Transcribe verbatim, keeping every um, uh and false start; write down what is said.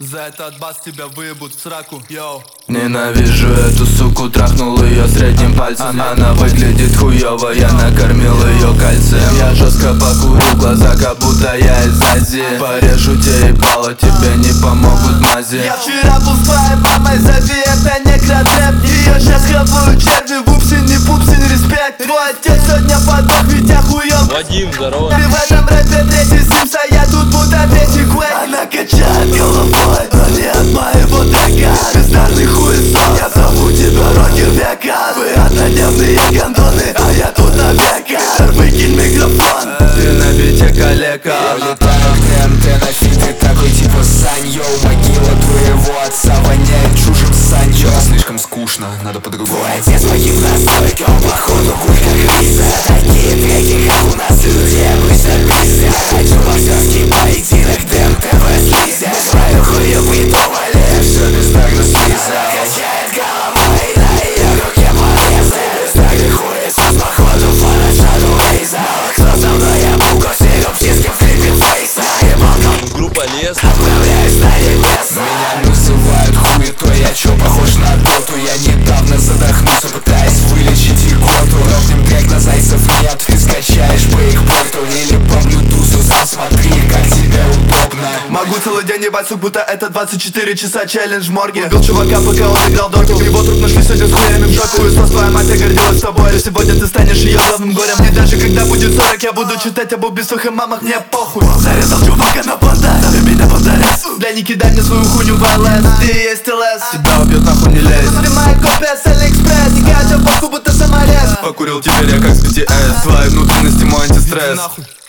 За этот бас тебя выебут в сраку, йоу. Ненавижу эту суку, трахнул ее средним пальцем. Она выглядит хуёво, я накормил ее кальцием. Я жестко покурю глаза, как будто я из Азии. Порежу тебе ебало, тебе не помогут мази. Я вчера был с твоей мамой, зови это некротрэп. Ее сейчас хапают черви, вупсин, не пупсин, респект. Твой отец сегодня подох, ведь я хуёв. Вадим, здорово. Ты в этом рэпе третий Симса, я тут будто третий Квейк. Она качает головой, но не от моего трека. Бездарный хуесос, я зову тебя рокер века. Вы однодневные гондоны, а я тут навека. Выкинь микрофон, ты на бите калека. Я летаю к ТНТ на фильтре, такой типа Сань. Йоу, могила твоего отца воняет чужим санчо. Слишком скучно, надо по-другому. Твой отец погиб на стойке, он походу хуй как Риса. Такие треки, как у нас люди, обычно пиздят. Хочу боксерский поединок, ТНТ слизя. Свою хую придумали, все бездарно слизал. Качает головой, на ее руке порезы. Бездарный хуесос, походу фанат Рейза. Кто со мной, я бугу, серым птиском в клипе фейса. Группа Лес. Отправляюсь на небеса. Меня называют хуетой, я чё, похож на доту? Я недавно задохнулся, пытаясь вылечить икоту. Ровным трек на зайцев нет, ты скачаешь по их порту или по блютусу, сам смотри, как тебе удобно. Могу целый день ебать, сук, будто это двадцать четыре часа челлендж в морге. Убил чувака, пока он играл дорту. Его труп нашли сегодня с хуями в жопу. Хуесос, твоя мать, я гордилась тобой. Сегодня ты станешь ее главным горем. И даже когда будет сорок, я буду читать об убийствах и мамах, мне похуй. Зарезал чувака на понта, зови меня подорез. Бля, не кидай мне свою хуйню в ЛС. Ты есть ЛС. Тебя убьет, нахуй не лезь. Смотри, моя копия с Алиэкспресс. Не качал бабку, будто саморез. Покурил теперь я как с би ти эс. Твои внутренности мой антистресс.